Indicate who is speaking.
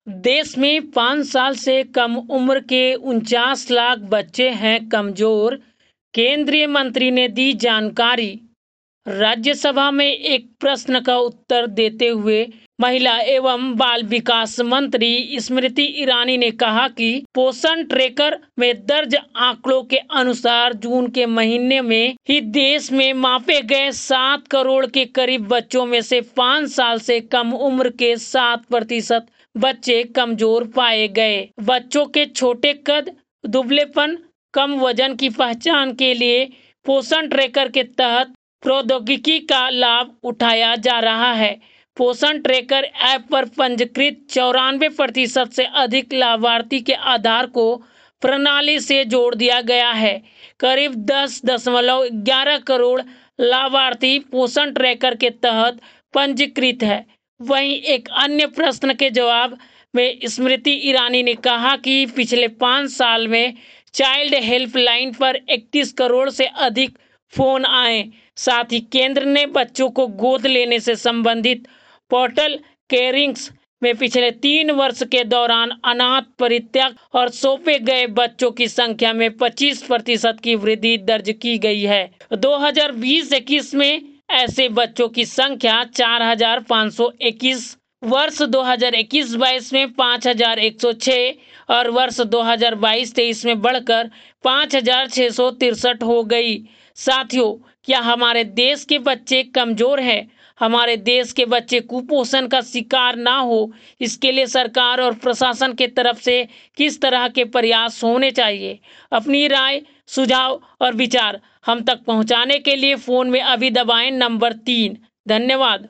Speaker 1: देश में 5 साल से कम उम्र के 49 लाख बच्चे हैं कमजोर। केंद्रीय मंत्री ने दी जानकारी। राज्यसभा में एक प्रश्न का उत्तर देते हुए महिला एवं बाल विकास मंत्री स्मृति ईरानी ने कहा कि पोषण ट्रैकर में दर्ज आंकड़ों के अनुसार जून के महीने में ही देश में मापे गए 7 करोड़ के करीब बच्चों में से 5 साल से कम उम्र के 7% बच्चे कमजोर पाए गए। बच्चों के छोटे कद, दुबलेपन, कम वजन की पहचान के लिए पोषण ट्रैकर के तहत प्रौद्योगिकी का लाभ उठाया जा रहा है। पोषण ट्रैकर ऐप पर पंजीकृत 94% से अधिक लाभार्थी के आधार को प्रणाली से जोड़ दिया गया है। करीब 10.11 करोड़ लाभार्थी पोषण ट्रैकर के तहत पंजीकृत है। वहीं एक अन्य प्रश्न के जवाब में स्मृति ईरानी ने कहा कि पिछले 5 साल में चाइल्ड हेल्पलाइन पर 31 करोड़ से अधिक फोन आए। साथ ही केंद्र ने बच्चों को गोद लेने से संबंधित पोर्टल केयरिंग्स में पिछले 3 वर्ष के दौरान अनाथ, परित्यक्त और सौंपे गए बच्चों की संख्या में 25% की वृद्धि दर्ज की गई है। 2020-21 में ऐसे बच्चों की संख्या 4,521, वर्ष 2021-22 में 5,106 और वर्ष 2022-23 में बढ़कर 5,663 हो गई। साथियों, क्या हमारे देश के बच्चे कमजोर हैं? हमारे देश के बच्चे कुपोषण का शिकार ना हो, इसके लिए सरकार और प्रशासन के तरफ से किस तरह के प्रयास होने चाहिए? अपनी राय, सुझाव और विचार हम तक पहुंचाने के लिए फोन में अभी दबाएं नंबर 3। धन्यवाद।